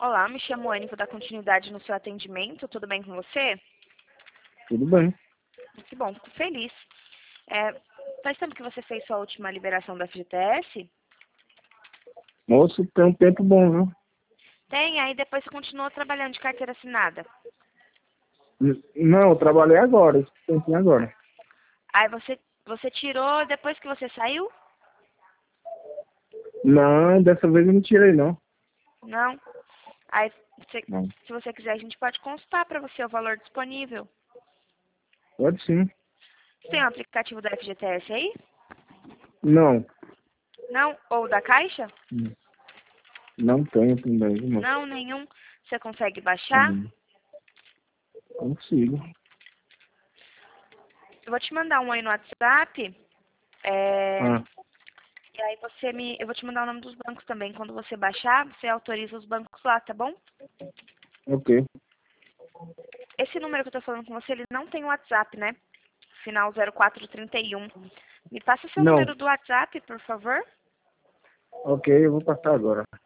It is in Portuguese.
Olá, me chamo Anne, vou dar continuidade no seu atendimento. Tudo bem com você? Tudo bem. Que bom, fico feliz. Faz tempo que você fez sua última liberação da FGTS? Moço, tem um tempo bom, viu? Tem, aí depois você continuou trabalhando de carteira assinada. Não, eu trabalhei agora, esse tempinho agora. Aí você tirou depois que você saiu? Não, dessa vez eu não tirei, não. Não. Aí, Não. se você quiser, a gente pode consultar para você o valor disponível. Pode sim. Você tem o aplicativo da FGTS aí? Não. Não? Ou da Caixa? Não tenho também, viu, moço? Não, nenhum. Você consegue baixar? Também. Consigo. Eu vou te mandar um aí no WhatsApp. É, Ah, E aí eu vou te mandar o nome dos bancos também. Quando você baixar, você autoriza os bancos lá, tá bom? ok. Esse número que eu tô falando com você, ele não tem WhatsApp, né? Final 0431. Me passa seu Não. número do WhatsApp, por favor. Ok, eu vou passar agora.